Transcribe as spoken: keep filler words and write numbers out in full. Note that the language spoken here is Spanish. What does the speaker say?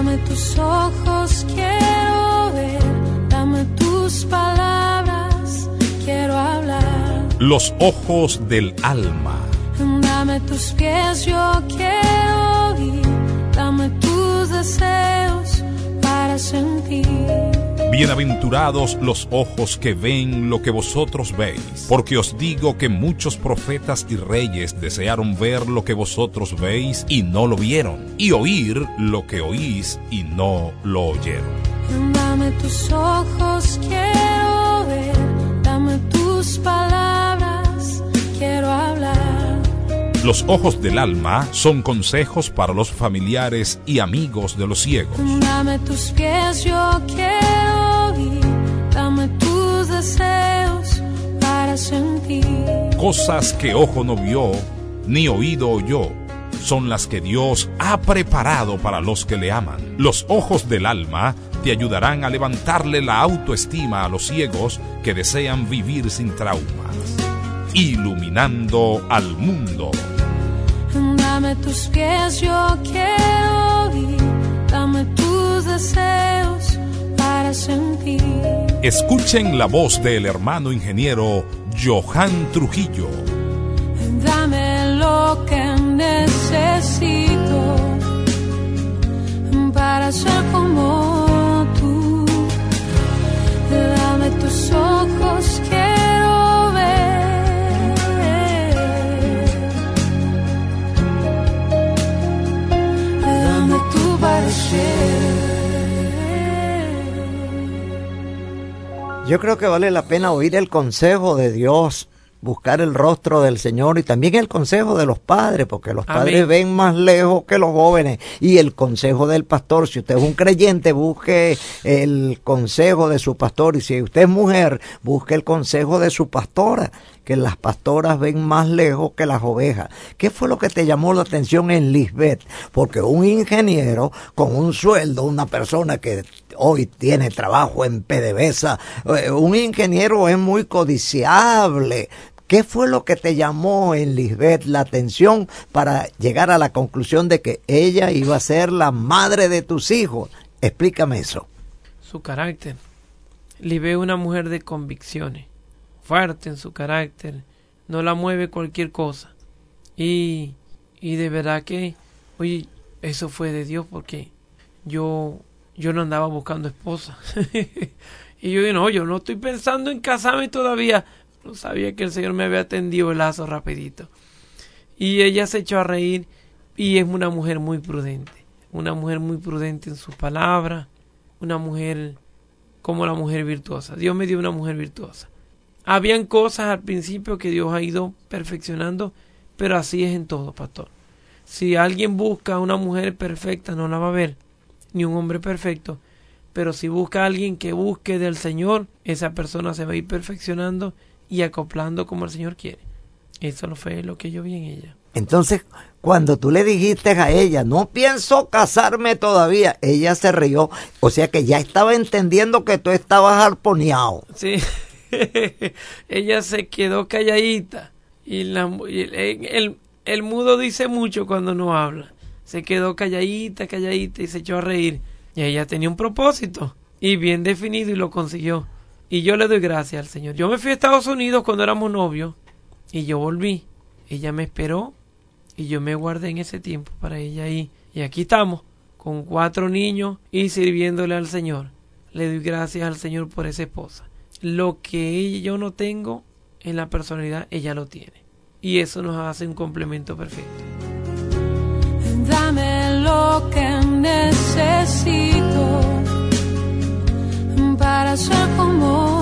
Dame tus ojos, quiero ver. Dame tus palabras, quiero hablar. Los ojos del alma. Dame tus pies, yo quiero ir. Dame tus deseos para sentir. Bienaventurados los ojos que ven lo que vosotros veis, porque os digo que muchos profetas y reyes desearon ver lo que vosotros veis y no lo vieron, y oír lo que oís y no lo oyeron. Dame tus ojos, quiero ver. Dame tus palabras, quiero hablar. Los ojos del alma son consejos para los familiares y amigos de los ciegos. Dame tus pies, yo quiero ir. Dame tus deseos para sentir. Cosas que ojo no vio, ni oído oyó, son las que Dios ha preparado para los que le aman. Los ojos del alma te ayudarán a levantarle la autoestima a los ciegos que desean vivir sin traumas. Iluminando al mundo. Dame tus pies, yo quiero ir. Dame tus deseos para sentir. Escuchen la voz del hermano ingeniero Johan Trujillo. Dame lo que necesito para ser como tú. Dame tus ojos, quiero ver. Dame tu parecer. Yo creo que vale la pena oír el consejo de Dios, buscar el rostro del Señor y también el consejo de los padres, porque los Amén. Padres ven más lejos que los jóvenes, y el consejo del pastor. Si usted es un creyente, busque el consejo de su pastor, y si usted es mujer, busque el consejo de su pastora, que las pastoras ven más lejos que las ovejas. ¿Qué fue lo que te llamó la atención en Lisbeth? Porque un ingeniero con un sueldo, una persona que hoy tiene trabajo en PDVSA, un ingeniero es muy codiciable. ¿Qué fue lo que te llamó en Lisbeth la atención para llegar a la conclusión de que ella iba a ser la madre de tus hijos? Explícame eso. Su carácter. Lisbeth es una mujer de convicciones, fuerte en su carácter, no la mueve cualquier cosa. Y, y de verdad que, oye, eso fue de Dios, porque yo, yo no andaba buscando esposa. Y yo dije, no, yo no estoy pensando en casarme todavía. No sabía que el Señor me había tendido el lazo rapidito. Y ella se echó a reír, y es una mujer muy prudente. Una mujer muy prudente en sus palabras. Una mujer como la mujer virtuosa. Dios me dio una mujer virtuosa. Habían cosas al principio que Dios ha ido perfeccionando, pero así es en todo, pastor. Si alguien busca una mujer perfecta, no la va a ver, ni un hombre perfecto. Pero si busca a alguien que busque del Señor, esa persona se va a ir perfeccionando y acoplando como el Señor quiere. Eso fue lo que yo vi en ella. Entonces, cuando tú le dijiste a ella, no pienso casarme todavía, ella se rió. O sea que ya estaba entendiendo que tú estabas arponeado. Sí. Ella se quedó calladita. Y, la, y el, el, el mudo dice mucho cuando no habla. Se quedó calladita, calladita y se echó a reír. Y ella tenía un propósito y bien definido y lo consiguió. Y yo le doy gracias al Señor. Yo me fui a Estados Unidos cuando éramos novios y yo volví. Ella me esperó y yo me guardé en ese tiempo para ella. Y, y aquí estamos con cuatro niños y sirviéndole al Señor. Le doy gracias al Señor por esa esposa. Lo que ella, yo no tengo en la personalidad, ella lo tiene. Y eso nos hace un complemento perfecto. Dame lo que necesito para ser como